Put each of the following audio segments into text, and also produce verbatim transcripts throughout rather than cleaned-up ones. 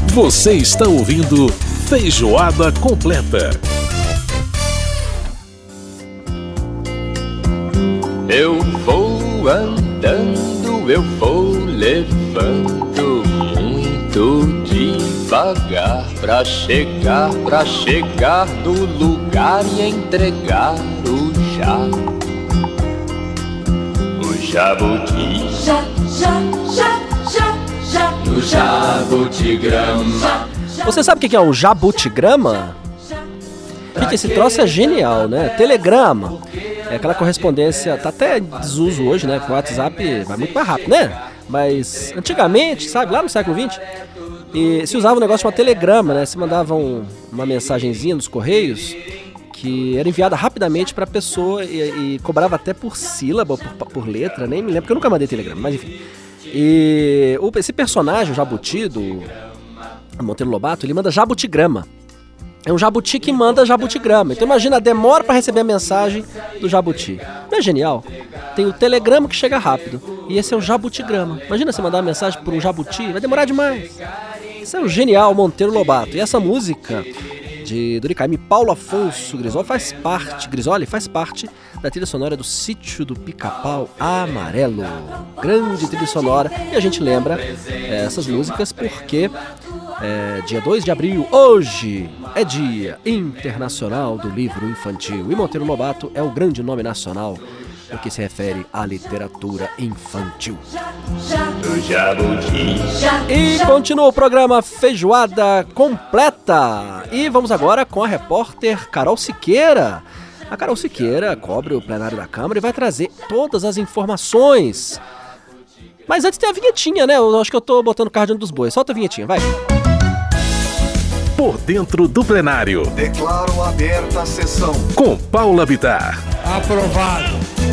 Você está ouvindo Feijoada Completa. Eu vou andando, eu vou levando muito devagar pra chegar, pra chegar no lugar e entregar o já. O jabuti, já, já, já, já, já, no jabutigrama. Você sabe o que é um jabutigrama? Gente, esse troço é genial, né? Telegrama. É aquela correspondência, tá até em desuso hoje, né? Com o WhatsApp vai muito mais rápido, né? Mas antigamente, sabe, lá no século vinte, e se usava um negócio chamado telegrama, né? Se mandava um, uma mensagenzinha nos correios que era enviada rapidamente pra pessoa e, e cobrava até por sílaba, por, por letra, nem me lembro, porque eu nunca mandei telegrama, mas enfim. E o, esse personagem, o Jabuti, do Monteiro Lobato, ele manda jabutigrama. É um jabuti que manda jabutigrama. Então imagina a demora para receber a mensagem do jabuti. Não é genial? Tem o telegrama que chega rápido. E esse é o jabutigrama. Imagina você mandar uma mensagem por um jabuti, vai demorar demais. Esse é o genial Monteiro Lobato. E essa música de Doricaime, Paulo Afonso Grisoli faz parte, Grisoli faz parte da trilha sonora do Sítio do Pica-Pau Amarelo. Grande trilha sonora. E a gente lembra é, essas músicas porque é, dia dois de abril, hoje, é Dia Internacional do Livro Infantil. E Monteiro Lobato é o grande nome nacional no que se refere à literatura infantil. E continua o programa Feijoada Completa. E vamos agora com a repórter Carol Siqueira. A Carol Siqueira cobre o plenário da Câmara e vai trazer todas as informações. Mas antes tem a vinhetinha, né? Eu acho que eu tô botando o carro diante dos bois. Solta a vinhetinha, vai. Por dentro do plenário. Declaro aberta a sessão. Com Paula Bittar. Aprovado.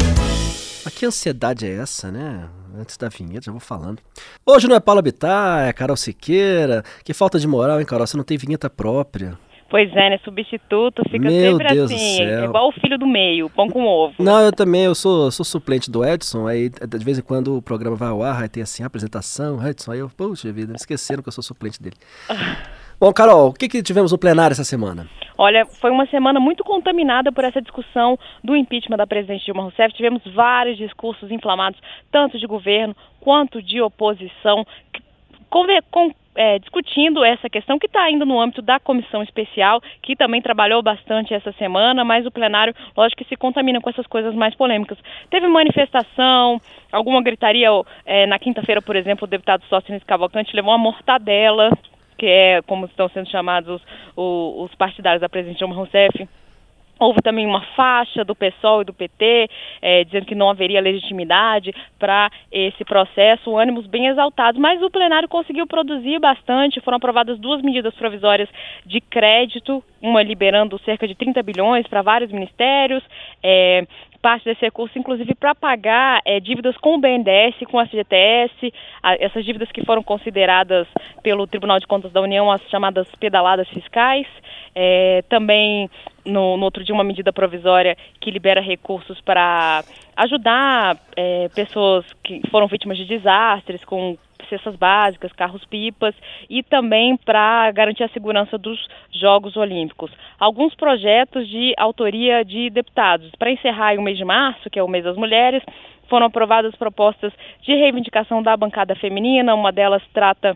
Mas que ansiedade é essa, né? Antes da vinheta, já vou falando. Hoje não é Paula Bittar, é Carol Siqueira. Que falta de moral, hein, Carol? Você não tem vinheta própria. Pois é, né? Substituto fica Meu sempre Deus assim, do céu. é igual o filho do meio, pão com ovo. Não, eu também, eu sou, sou suplente do Edson, aí de vez em quando o programa vai ao ar, aí tem assim, a apresentação, Edson, aí eu, poxa vida, esqueceram que eu sou suplente dele. Bom, Carol, o que, que tivemos no plenário essa semana? Olha, foi uma semana muito contaminada por essa discussão do impeachment da presidente Dilma Rousseff. Tivemos vários discursos inflamados, tanto de governo quanto de oposição, com, com É, discutindo essa questão que está ainda no âmbito da comissão especial, que também trabalhou bastante essa semana, mas o plenário, lógico que se contamina com essas coisas mais polêmicas. Teve manifestação, alguma gritaria, é, na quinta-feira, por exemplo, o deputado Sóstenes Cavalcante levou uma mortadela, que é como estão sendo chamados os, os partidários da presidente Dilma Rousseff. Houve também uma faixa do PSOL e do P T, é, dizendo que não haveria legitimidade para esse processo, ânimos bem exaltados, mas o plenário conseguiu produzir bastante. Foram aprovadas duas medidas provisórias de crédito, uma liberando cerca de trinta bilhões para vários ministérios, é, parte desse recurso, inclusive, para pagar é, dívidas com o B N D E S, com a F G T S, a, essas dívidas que foram consideradas pelo Tribunal de Contas da União as chamadas pedaladas fiscais. É, também, no, no outro dia, uma medida provisória que libera recursos para ajudar é, pessoas que foram vítimas de desastres, com cestas básicas, carros-pipas, e também para garantir a segurança dos Jogos Olímpicos. Alguns projetos de autoria de deputados. Para encerrar o mês de março, que é o mês das mulheres, foram aprovadas propostas de reivindicação da bancada feminina. Uma delas trata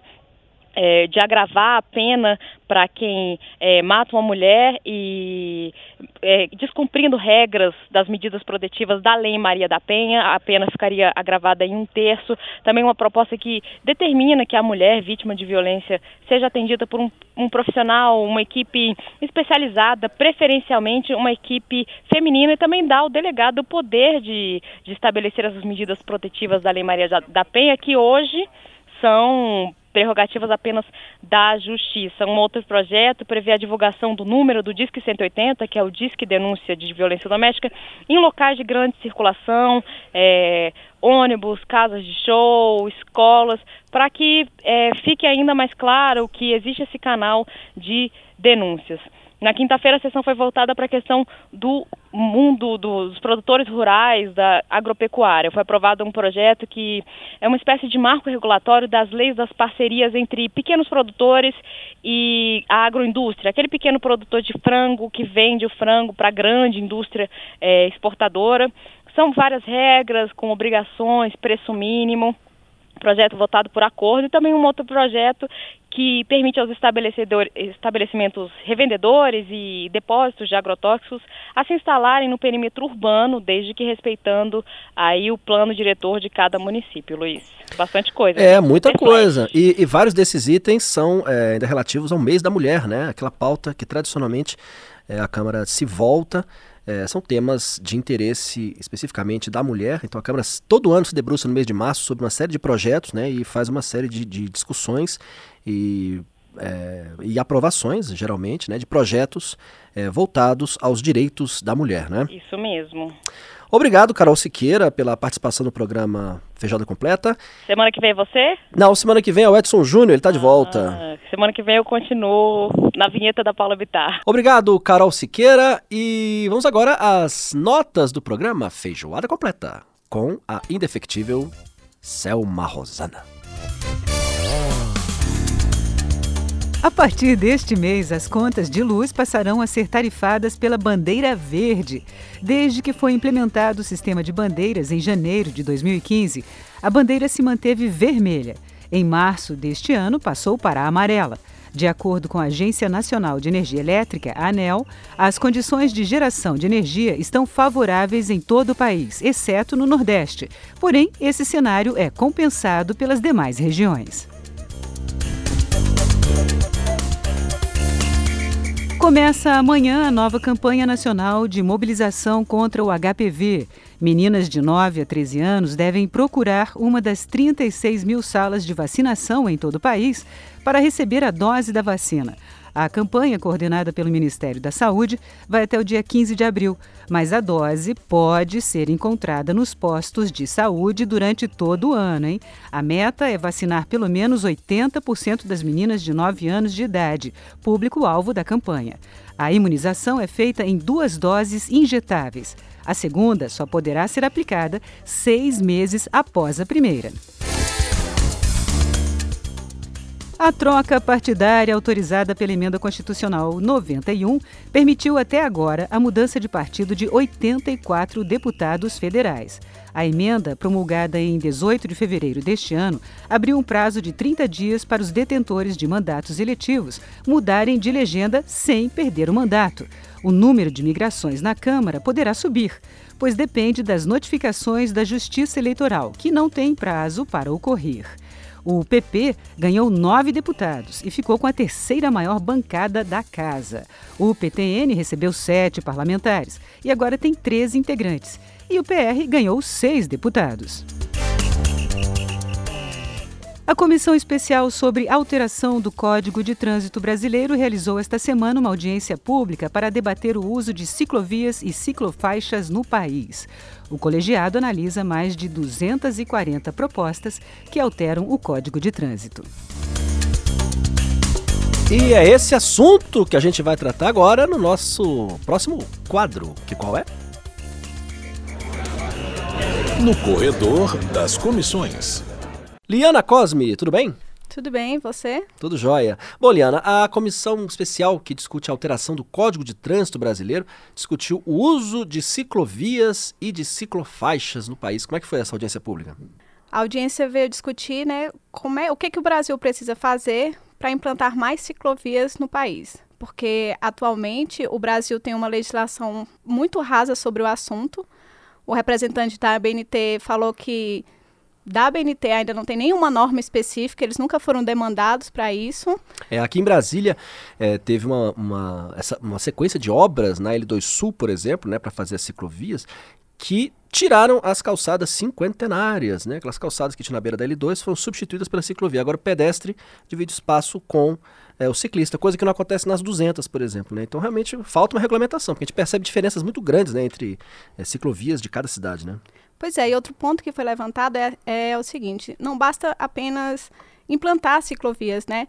É, de agravar a pena para quem é, mata uma mulher e é, descumprindo regras das medidas protetivas da Lei Maria da Penha, a pena ficaria agravada em um terço. Também uma proposta que determina que a mulher vítima de violência seja atendida por um, um profissional, uma equipe especializada, preferencialmente uma equipe feminina, e também dá ao delegado o poder de, de estabelecer essas medidas protetivas da Lei Maria da Penha, que hoje são prerrogativas apenas da Justiça. Um outro projeto prevê a divulgação do número do Disque cento e oitenta, que é o Disque Denúncia de Violência Doméstica, em locais de grande circulação, é, ônibus, casas de show, escolas, para que é, fique ainda mais claro que existe esse canal de denúncias. Na quinta-feira, a sessão foi voltada para a questão do mundo dos produtores rurais, da agropecuária. Foi aprovado um projeto que é uma espécie de marco regulatório das leis das parcerias entre pequenos produtores e a agroindústria. Aquele pequeno produtor de frango que vende o frango para a grande indústria é, exportadora. São várias regras com obrigações, preço mínimo. Projeto votado por acordo, e também um outro projeto que permite aos estabelecimentos revendedores e depósitos de agrotóxicos a se instalarem no perímetro urbano, desde que respeitando aí o plano diretor de cada município, Luiz. Bastante coisa. É, muita coisa. E, e vários desses itens são é, ainda relativos ao mês da mulher, né? Aquela pauta que tradicionalmente é, a Câmara se volta. É, são temas de interesse especificamente da mulher, então a Câmara todo ano se debruça no mês de março sobre uma série de projetos, né, e faz uma série de, de discussões e, é, e aprovações, geralmente, né, de projetos é, voltados aos direitos da mulher, né? Isso mesmo. Obrigado, Carol Siqueira, pela participação no programa Feijoada Completa. Semana que vem é você? Não, semana que vem é o Edson Júnior, ele está de ah, volta. Semana que vem eu continuo na vinheta da Paula Bittar. Obrigado, Carol Siqueira. E vamos agora às notas do programa Feijoada Completa, com a indefectível Selma Rosana. A partir deste mês, as contas de luz passarão a ser tarifadas pela bandeira verde. Desde que foi implementado o sistema de bandeiras em janeiro de dois mil e quinze, a bandeira se manteve vermelha. Em março deste ano, passou para a amarela. De acordo com a Agência Nacional de Energia Elétrica, a ANEEL, as condições de geração de energia estão favoráveis em todo o país, exceto no Nordeste. Porém, esse cenário é compensado pelas demais regiões. Começa amanhã a nova campanha nacional de mobilização contra o H P V. Meninas de nove a treze anos devem procurar uma das trinta e seis mil salas de vacinação em todo o país para receber a dose da vacina. A campanha, coordenada pelo Ministério da Saúde, vai até o dia quinze de abril, mas a dose pode ser encontrada nos postos de saúde durante todo o ano, hein? A meta é vacinar pelo menos oitenta por cento das meninas de nove anos de idade, público-alvo da campanha. A imunização é feita em duas doses injetáveis. A segunda só poderá ser aplicada seis meses após a primeira. A troca partidária autorizada pela Emenda Constitucional noventa e um permitiu até agora a mudança de partido de oitenta e quatro deputados federais. A emenda, promulgada em dezoito de fevereiro deste ano, abriu um prazo de trinta dias para os detentores de mandatos eletivos mudarem de legenda sem perder o mandato. O número de migrações na Câmara poderá subir, pois depende das notificações da Justiça Eleitoral, que não tem prazo para ocorrer. O P P ganhou nove deputados e ficou com a terceira maior bancada da casa. O P T N recebeu sete parlamentares e agora tem treze integrantes. E o P R ganhou seis deputados. A Comissão Especial sobre Alteração do Código de Trânsito Brasileiro realizou esta semana uma audiência pública para debater o uso de ciclovias e ciclofaixas no país. O colegiado analisa mais de duzentas e quarenta propostas que alteram o Código de Trânsito. E é esse assunto que a gente vai tratar agora no nosso próximo quadro, que qual é? No Corredor das Comissões. Liana Cosme, tudo bem? Tudo bem, e você? Tudo jóia. Bom, Liana, a comissão especial que discute a alteração do Código de Trânsito Brasileiro discutiu o uso de ciclovias e de ciclofaixas no país. Como é que foi essa audiência pública? A audiência veio discutir, né, como é, o que, que o Brasil precisa fazer para implantar mais ciclovias no país. Porque, atualmente, o Brasil tem uma legislação muito rasa sobre o assunto. O representante da A B N T falou que da A B N T ainda não tem nenhuma norma específica, eles nunca foram demandados para isso. É, aqui em Brasília é, teve uma, uma, essa, uma sequência de obras na L dois Sul, por exemplo, né, para fazer as ciclovias, que tiraram as calçadas cinquentenárias, né? Aquelas calçadas que tinha na beira da L dois foram substituídas pela ciclovia. Agora o pedestre divide espaço com é, o ciclista, coisa que não acontece nas duzentas, por exemplo, né? Então realmente falta uma regulamentação, porque a gente percebe diferenças muito grandes, né, entre é, ciclovias de cada cidade, né? Pois é, e outro ponto que foi levantado é, é o seguinte, não basta apenas implantar ciclovias, né?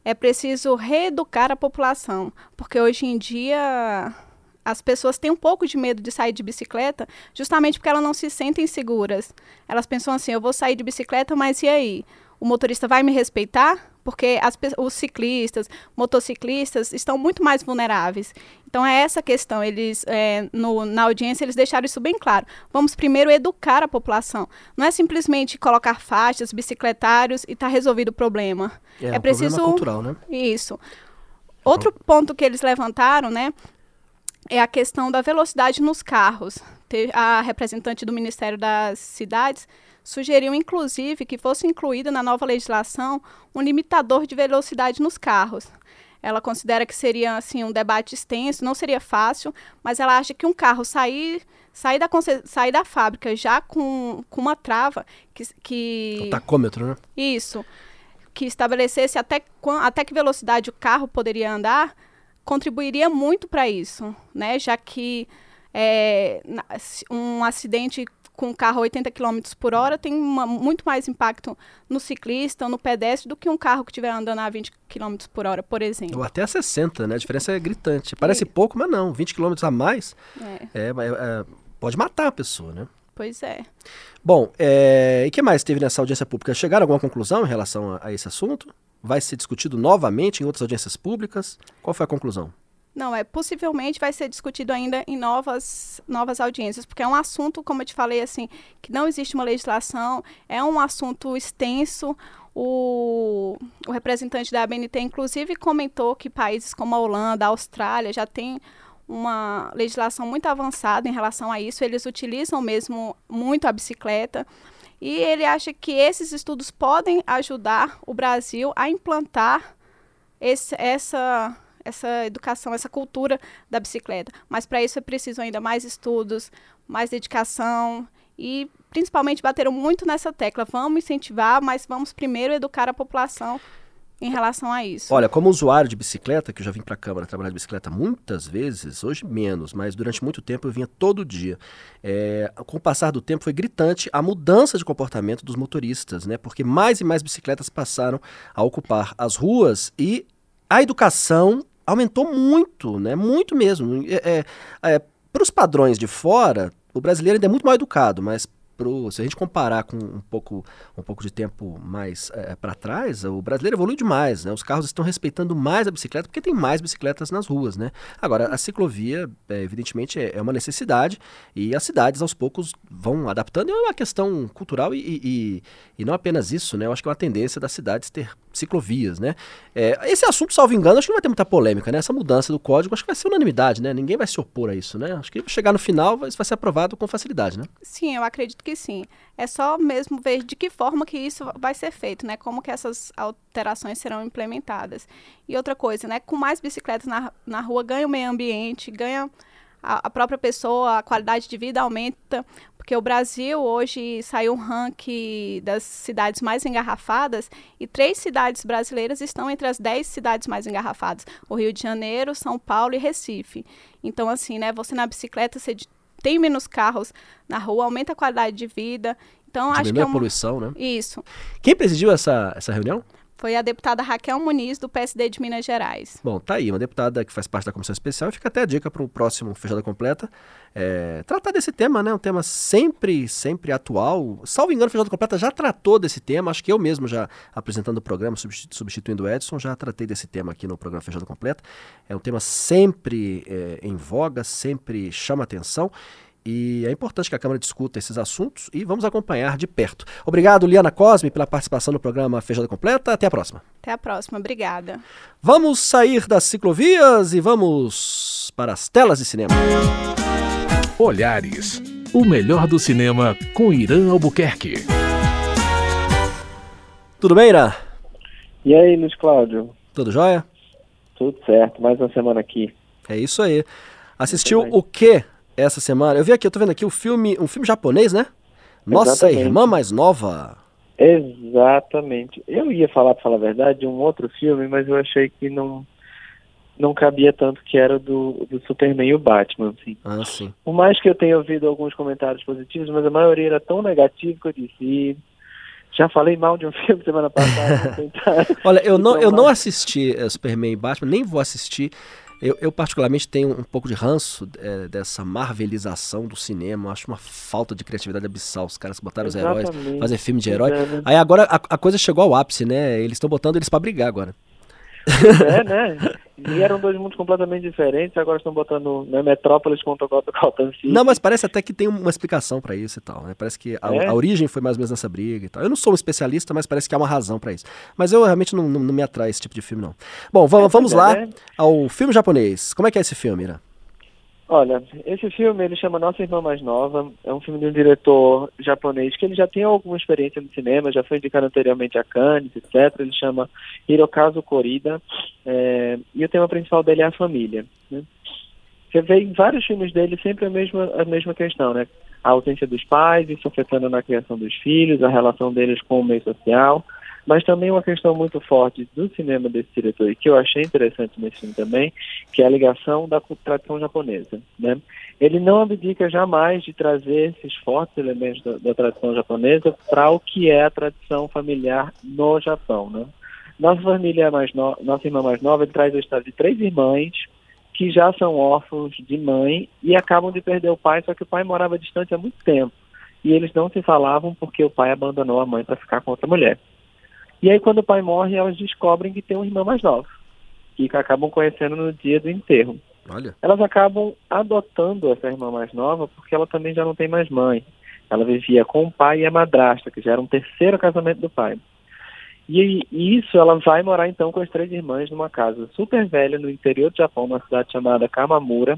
é preciso reeducar a população, porque hoje em dia as pessoas têm um pouco de medo de sair de bicicleta, justamente porque elas não se sentem seguras. Elas pensam assim, eu vou sair de bicicleta, mas e aí? O motorista vai me respeitar? Porque as, os ciclistas, motociclistas estão muito mais vulneráveis. Então é essa questão, eles, é, no, na audiência eles deixaram isso bem claro. Vamos primeiro educar a população. Não é simplesmente colocar faixas, bicicletários e está resolvido o problema. É, é um preciso... problema cultural, né? Isso. Outro ponto que eles levantaram, né, é a questão da velocidade nos carros. A representante do Ministério das Cidades sugeriu, inclusive, que fosse incluído na nova legislação um limitador de velocidade nos carros. Ela considera que seria assim, um debate extenso, não seria fácil, mas ela acha que um carro sair, sair, da, sair da fábrica já com, com uma trava... que, que o tacômetro, né? Isso. Que estabelecesse até, até que velocidade o carro poderia andar, contribuiria muito para isso, né? Já que é, um acidente com um carro a oitenta quilômetros por hora tem uma, muito mais impacto no ciclista ou no pedestre do que um carro que estiver andando a vinte quilômetros por hora, por exemplo. Ou até a sessenta, né? A diferença é gritante. Parece e... pouco, mas não. vinte quilômetros a mais é. É, é, pode matar a pessoa, né? Pois é. Bom, é, e o que mais teve nessa audiência pública? Chegaram a alguma conclusão em relação a, a esse assunto? Vai ser discutido novamente em outras audiências públicas? Qual foi a conclusão? Não, é, possivelmente vai ser discutido ainda em novas, novas audiências, porque é um assunto, como eu te falei, assim, que não existe uma legislação, é um assunto extenso. O, o representante da A B N T, inclusive, comentou que países como a Holanda, a Austrália, já têm uma legislação muito avançada em relação a isso, eles utilizam mesmo muito a bicicleta, e ele acha que esses estudos podem ajudar o Brasil a implantar esse, essa... essa educação, essa cultura da bicicleta. Mas para isso é preciso ainda mais estudos, mais dedicação e principalmente bateram muito nessa tecla. Vamos incentivar, mas vamos primeiro educar a população em relação a isso. Olha, como usuário de bicicleta, que eu já vim para a Câmara trabalhar de bicicleta muitas vezes, hoje menos, mas durante muito tempo eu vinha todo dia. É, com o passar do tempo foi gritante a mudança de comportamento dos motoristas, né? Porque mais e mais bicicletas passaram a ocupar as ruas e a educação aumentou muito, né? Muito mesmo. É, é, é, para os padrões de fora, o brasileiro ainda é muito mal educado, mas pro, se a gente comparar com um pouco, um pouco de tempo mais é, para trás, o brasileiro evolui demais, né? Os carros estão respeitando mais a bicicleta porque tem mais bicicletas nas ruas, né? Agora, a ciclovia, é, evidentemente, é, é uma necessidade e as cidades, aos poucos, vão adaptando. É uma questão cultural e, e, e não apenas isso, né? Eu acho que é uma tendência das cidades ter ciclovias, né? É, esse assunto, salvo engano, acho que não vai ter muita polêmica, né? Essa mudança do código, acho que vai ser unanimidade, né? Ninguém vai se opor a isso, né? Acho que chegar no final, isso vai ser aprovado com facilidade, né? Sim, eu acredito que sim. É só mesmo ver de que forma que isso vai ser feito, né? Como que essas alterações serão implementadas. E outra coisa, né? Com mais bicicletas na, na rua, ganha o meio ambiente, ganha a, a própria pessoa, a qualidade de vida aumenta, porque o Brasil hoje saiu um ranking das cidades mais engarrafadas e três cidades brasileiras estão entre as dez cidades mais engarrafadas. O Rio de Janeiro, São Paulo e Recife. Então, assim, né? Você na bicicleta, você tem menos carros na rua, aumenta a qualidade de vida. Então, diminui acho que é a uma... poluição, né? Isso. Quem presidiu essa, essa reunião? Foi a deputada Raquel Muniz, do P S D de Minas Gerais. Bom, tá aí, uma deputada que faz parte da Comissão Especial, e fica até a dica para o próximo Feijoada Completa, é, tratar desse tema, né, um tema sempre, sempre atual. Salvo engano, o Feijoada Completa já tratou desse tema, acho que eu mesmo já, apresentando o programa, substituindo o Edson, já tratei desse tema aqui no programa Feijoada Completa. É um tema sempre é, em voga, sempre chama atenção. E é importante que a Câmara discuta esses assuntos e vamos acompanhar de perto. Obrigado, Liana Cosme, pela participação no programa Feijoada Completa. Até a próxima. Até a próxima. Obrigada. Vamos sair das ciclovias e vamos para as telas de cinema. Olhares. O melhor do cinema com Irã Albuquerque. Tudo bem, Irã? E aí, Luiz Cláudio? Tudo jóia? Tudo certo. Mais uma semana aqui. É isso aí. Assistiu o quê essa semana? Eu vi aqui, eu tô vendo aqui o filme, um filme japonês, né? Nossa Exatamente. Irmã Mais Nova. Exatamente. Eu ia falar, para falar a verdade, de um outro filme, mas eu achei que não, não cabia tanto, que era do, do Superman e o Batman. Assim. Ah, sim. Por mais que eu tenha ouvido alguns comentários positivos, mas a maioria era tão negativa que eu disse, Já falei mal de um filme semana passada. Vou tentar. Olha, eu não, eu Então, não assisti uh, Superman e Batman, nem vou assistir. Eu, eu particularmente tenho um pouco de ranço é, dessa marvelização do cinema. Eu acho uma falta de criatividade abissal. Os caras que botaram os heróis, Exatamente. fazer filme de herói. É, né? Aí agora a, a coisa chegou ao ápice, né? Eles estão botando eles pra brigar agora. É, né? E eram dois mundos completamente diferentes, agora estão botando, né, Metrópolis contra Gotham City. Não, mas parece até que tem uma explicação pra isso e tal, né? Parece que a, É? a origem foi mais ou menos nessa briga e tal. Eu não sou um especialista, mas parece que há uma razão pra isso. Mas eu realmente não, não, não me atrai esse tipo de filme, não. Bom, vamos, vamos É, lá né? ao filme japonês. Como é que é esse filme, Ira? Olha, esse filme ele chama Nossa Irmã Mais Nova, é um filme de um diretor japonês que ele já tem alguma experiência no cinema, já foi indicado anteriormente a Cannes, etcétera. Ele chama Hirokazu Korida, é, e o tema principal dele é a família, né? Você vê em vários filmes dele sempre a mesma, a mesma questão, né? A ausência dos pais, isso afetando na criação dos filhos, a relação deles com o meio social, mas também uma questão muito forte do cinema desse diretor, e que eu achei interessante nesse filme também, que é a ligação da tradição japonesa, né? Ele não abdica jamais de trazer esses fortes elementos da, da tradição japonesa para o que é a tradição familiar no Japão, né? Nossa família mais no... Nossa irmã mais nova, ele traz a história de três irmãs que já são órfãos de mãe e acabam de perder o pai, só que o pai morava distante há muito tempo, e eles não se falavam porque o pai abandonou a mãe para ficar com outra mulher. E aí, quando o pai morre, elas descobrem que tem uma irmã mais nova, que acabam conhecendo no dia do enterro. Olha. Elas acabam adotando essa irmã mais nova porque ela também já não tem mais mãe. Ela vivia com o pai e a madrasta, que já era um terceiro casamento do pai. E, e isso, ela vai morar então com as três irmãs numa casa super velha no interior do Japão, numa cidade chamada Kamamura.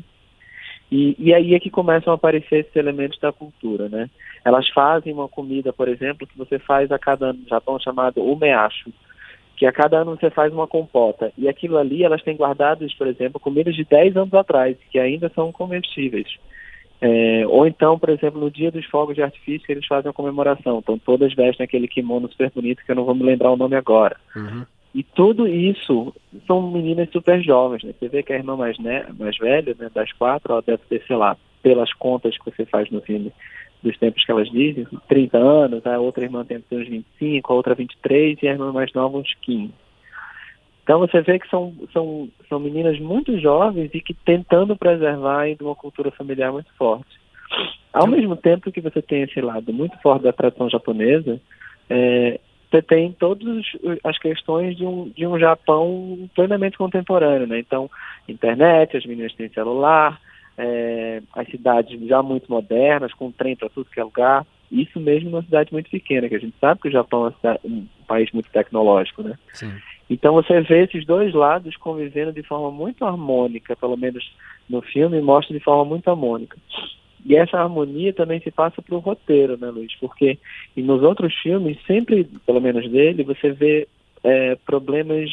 E, e aí é que começam a aparecer esses elementos da cultura, né? Elas fazem uma comida, por exemplo, que você faz a cada ano no Japão, chamado umeacho, que a cada ano você faz uma compota. E aquilo ali, elas têm guardadas, por exemplo, comidas de dez anos atrás, que ainda são comestíveis. É, ou então, por exemplo, no dia dos fogos de artifício, eles fazem a comemoração. Então, todas vestem aquele kimono super bonito, que eu não vou me lembrar o nome agora. Uhum. E tudo isso são meninas super jovens, né? Você vê que a irmã mais, né, mais velha, né, das quatro, ela deve ter, sei lá, pelas contas que você faz no filme, dos tempos que elas dizem, trinta anos, a outra irmã tem uns vinte e cinco, a outra vinte e três e a irmã mais nova uns quinze. Então você vê que são, são, são meninas muito jovens e que tentando preservar ainda uma cultura familiar muito forte. Ao mesmo tempo que você tem esse lado muito forte da tradição japonesa, é, você tem todas as questões de um, de um Japão plenamente contemporâneo, né? Então, internet, as meninas têm celular, é, as cidades já muito modernas, com trem para tudo que é lugar. Isso mesmo numa cidade muito pequena, que a gente sabe que o Japão é um país muito tecnológico, né? Sim. Então você vê esses dois lados convivendo de forma muito harmônica, pelo menos no filme, mostra de forma muito harmônica. E essa harmonia também se passa para o roteiro, né, Luiz? Porque e nos outros filmes, sempre, pelo menos dele, você vê é, problemas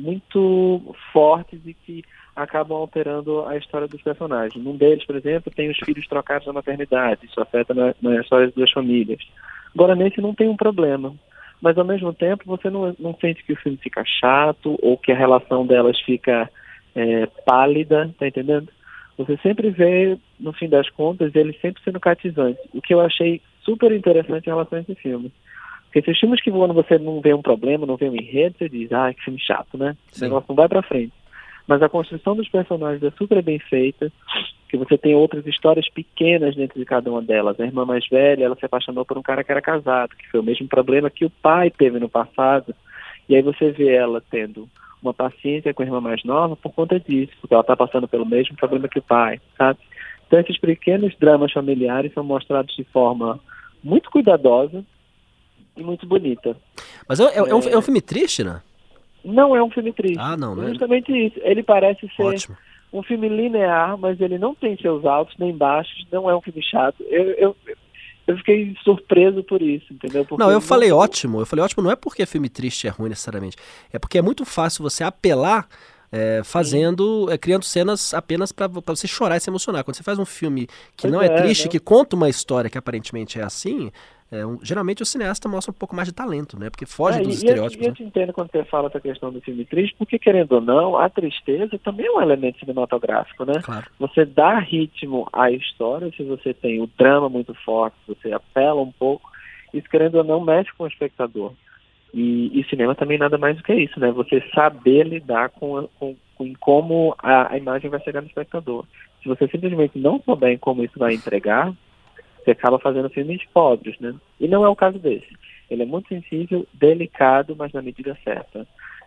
muito fortes e que acabam alterando a história dos personagens. Num deles, por exemplo, tem os filhos trocados na maternidade. Isso afeta na, na história das duas famílias. Agora, nesse não tem um problema. Mas, ao mesmo tempo, você não, não sente que o filme fica chato ou que a relação delas fica é, pálida, tá entendendo? Você sempre vê, no fim das contas, ele sempre sendo cativante. O que eu achei super interessante em relação a esse filme. Porque esses filmes que quando você não vê um problema, não vê um enredo, você diz, ah, que filme chato, né? Sim. O negócio não vai pra frente. Mas a construção dos personagens é super bem feita, que você tem outras histórias pequenas dentro de cada uma delas. A irmã mais velha, ela se apaixonou por um cara que era casado, que foi o mesmo problema que o pai teve no passado. E aí você vê ela tendo uma paciência com a irmã mais nova por conta disso, porque ela está passando pelo mesmo problema que o pai, sabe? Então esses pequenos dramas familiares são mostrados de forma muito cuidadosa e muito bonita. Mas é, é, é, um, é um filme triste, né? Não é um filme triste. Ah, não, não é? Justamente isso. Ele parece ser Ótimo. Um filme linear, mas ele não tem seus altos nem baixos, não é um filme chato. Eu, eu, eu fiquei surpreso por isso, entendeu? Porque não, eu falei não... ótimo. Eu falei ótimo não é porque filme triste é ruim necessariamente. É porque é muito fácil você apelar é, fazendo, é, criando cenas apenas para você chorar e se emocionar. Quando você faz um filme que Pois não é, é, triste, não. que conta uma história que aparentemente é assim... É, um, geralmente o cineasta mostra um pouco mais de talento, né? Porque foge é, dos e estereótipos. Eu, eu te entendo quando você fala essa questão do filme triste, porque querendo ou não, a tristeza também é um elemento cinematográfico, né? Claro. Você dá ritmo à história se você tem o drama muito forte, se você apela um pouco, isso, querendo ou não, mexe com o espectador. E, e cinema também nada mais do que isso, né? Você saber lidar com, com, com como a, a imagem vai chegar no espectador. Se você simplesmente não souber em como isso vai entregar, você acaba fazendo filmes pobres, né? E não é o caso desse. Ele é muito sensível, delicado, mas na medida certa.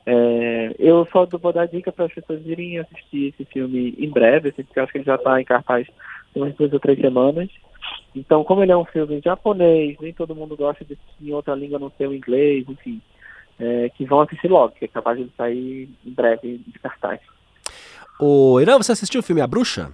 É, eu só vou dar dica para as pessoas irem assistir esse filme em breve, assim, porque eu acho que ele já está em cartaz umas duas ou três semanas. Então, como ele é um filme japonês, nem todo mundo gosta de assistir em outra língua, não ser o inglês, enfim, é, que vão assistir logo, que é capaz de sair em breve de cartaz. Ô, Irã, você assistiu o filme A Bruxa?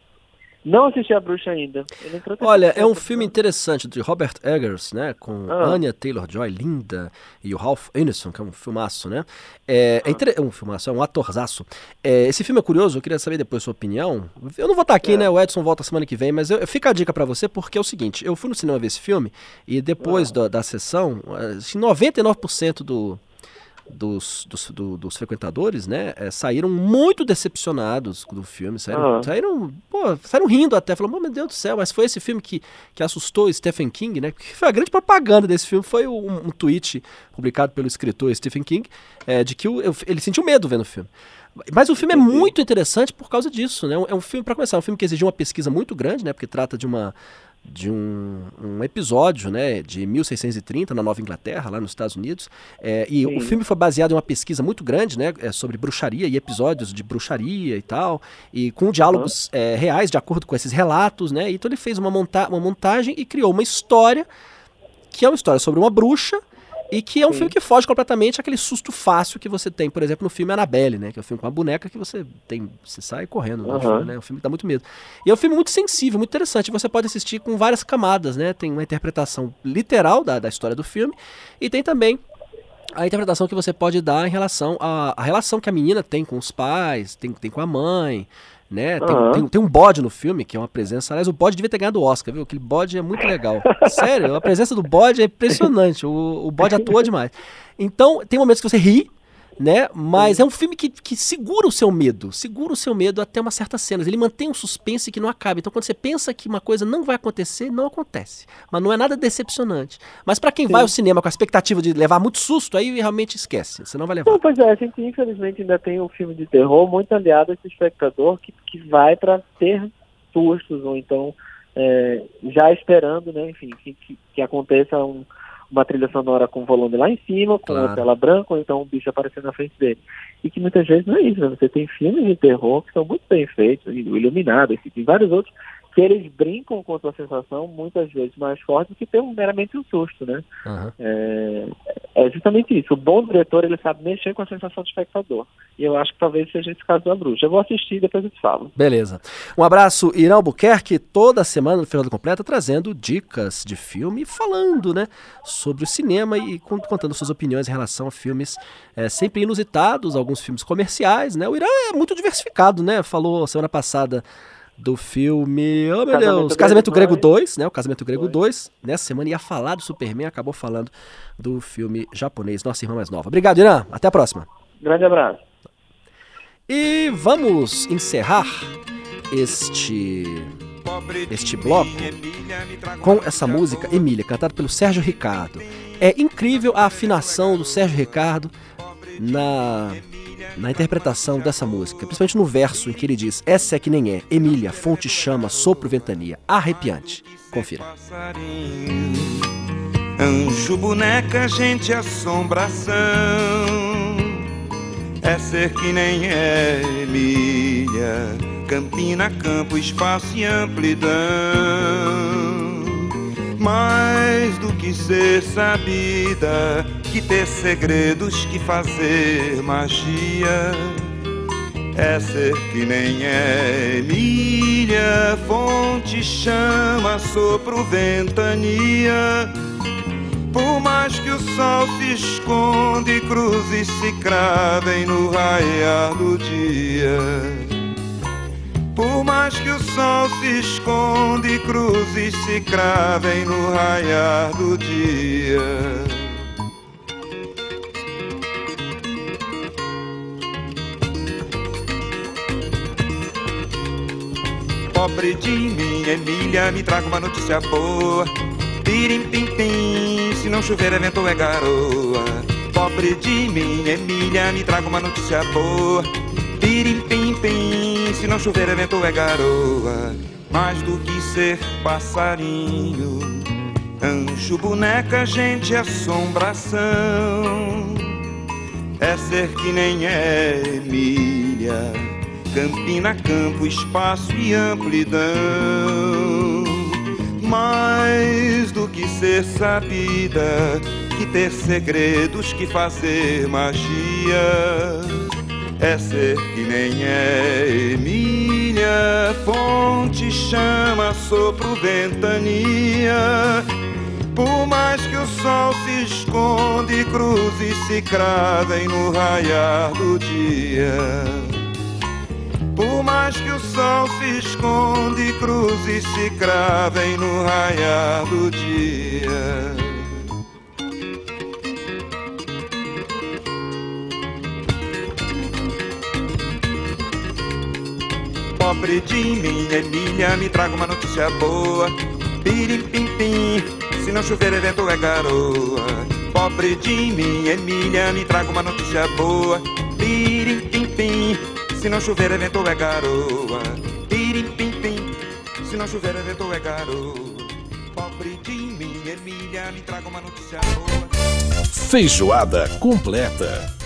Não assisti A Bruxa ainda. Olha, é um filme interessante de Robert Eggers, né, com ah. Anya Taylor-Joy, linda, e o Ralph Ineson, que é um filmaço, né? É, é inter... um filmaço, é um atorzaço. É, esse filme é curioso, eu queria saber depois a sua opinião. Eu não vou estar aqui, é. né? O Edson volta semana que vem, mas eu, fica a dica pra você, porque é o seguinte, eu fui no cinema ver esse filme, e depois ah. da, da sessão, assim, noventa e nove por cento do... Dos, dos, do, dos frequentadores, né, é, saíram muito decepcionados do filme, saíram, ah. saíram, pô, saíram rindo até, falaram, meu Deus do céu, mas foi esse filme que, que assustou Stephen King, né, que foi a grande propaganda desse filme, foi um, um tweet publicado pelo escritor Stephen King, é, de que o, ele sentiu medo vendo o filme. Mas o filme é muito interessante por causa disso, né, é um filme, para começar, é um filme que exigiu uma pesquisa muito grande, né, porque trata de uma de um, um episódio, né, de mil seiscentos e trinta na Nova Inglaterra, lá nos Estados Unidos, é, e Sim. o filme foi baseado em uma pesquisa muito grande, né, é, sobre bruxaria e episódios de bruxaria e tal, e com diálogos uhum. é, reais de acordo com esses relatos, né, então ele fez uma, monta- uma montagem e criou uma história que é uma história sobre uma bruxa e que é um Sim. filme que foge completamente aquele susto fácil que você tem, por exemplo, no filme Annabelle, né? Que é um filme com uma boneca que você tem, você sai correndo, uhum. filme, né? É um filme que dá muito medo. E é um filme muito sensível, muito interessante. Você pode assistir com várias camadas, né? Tem uma interpretação literal da, da história do filme e tem também a interpretação que você pode dar em relação à, à relação que a menina tem com os pais, tem, tem com a mãe, né? Tem, uhum. tem, tem um bode no filme, que é uma presença... Aliás, o bode devia ter ganhado o Oscar, viu? Aquele bode é muito legal. Sério, a presença do bode é impressionante. O, o bode atua demais. Então, tem momentos que você ri, né? Mas é um filme que, que segura o seu medo. Segura o seu medo até umas certas cenas. Ele mantém um suspense que não acaba. Então, quando você pensa que uma coisa não vai acontecer, não acontece. Mas não é nada decepcionante. Mas para quem Sim. vai ao cinema com a expectativa de levar muito susto, aí realmente esquece. Você não vai levar. Não, pois é, a gente infelizmente ainda tem um filme de terror muito aliado a esse espectador que, que vai para ter sustos, ou então é, já esperando, né, enfim, que, que, que aconteça um uma trilha sonora com volume lá em cima, com claro. Uma tela branca, ou então um bicho aparecendo na frente dele. E que muitas vezes não é isso, né? Você tem filmes de terror que são muito bem feitos, o Iluminado, enfim, tem vários outros, que eles brincam com a sua sensação muitas vezes mais forte do que ter um, meramente um susto, né? Uhum. É, é justamente isso. O bom diretor, ele sabe mexer com a sensação do espectador. E eu acho que talvez seja esse caso da Bruxa. Eu vou assistir e depois eu te falo. Beleza. Um abraço, Irã Albuquerque, toda semana no Fernando Completa, trazendo dicas de filme e falando, né, sobre o cinema e contando suas opiniões em relação a filmes é, sempre inusitados, alguns filmes comerciais, né? O Irã é muito diversificado, né? Falou semana passada do filme, oh meu Casamento Deus, Casamento Grego dois, né? O Casamento Grego dois. Nessa semana ia falar do Superman, acabou falando do filme japonês Nossa Irmã Mais Nova. Obrigado, Irã. Até a próxima. Grande abraço. E vamos encerrar este este bloco com essa música Emília, cantada pelo Sérgio Ricardo. É incrível a afinação do Sérgio Ricardo na na interpretação dessa música, principalmente no verso em que ele diz: essa é que nem é, Emília, fonte chama, sopro ventania. Arrepiante. Confira. Anjo, boneca, gente, assombração, é ser que nem é, Emília, Campina, campo, espaço e amplidão. Mais do que ser sabida, que ter segredos, que fazer magia, é ser que nem é, Emília, fonte, chama, sopro, ventania. Por mais que o sol se esconde, cruzes se cravem no raiar do dia. Por mais que o sol se esconde, cruzes se cravem no raiar do dia. Pobre de mim, Emília, me traga uma notícia boa. Pirim, pim, pim. não chover é vento ou é garoa. Pobre de mim, Emília, me traga uma notícia boa. Pirim, pim, pim, se não chover é vento ou é garoa. Mais do que ser passarinho, anjo, boneca, gente, assombração. É ser que nem é Emília, Campina, campo, espaço e amplidão. Mais do que ser sabida, que ter segredos, que fazer magia. É ser que nem é Emília, fonte, chama, sopro, ventania. Por mais que o sol se esconde, cruzes se cravem no raiar do dia. Por mais que o sol se esconde, cruzes se cravem no raiar do dia. Pobre de mim, Emília, me traga uma notícia boa. Pirim, pim, pim, se não chover é vento ou é garoa. Pobre de mim, Emília, me traga uma notícia boa. Pirim, pim, pim, se não chover é vento ou é garoa. Pirim, pim, pim, se não chover é vento ou é garoa. Pobre de mim, Emília, me traga uma notícia boa. Feijoada completa.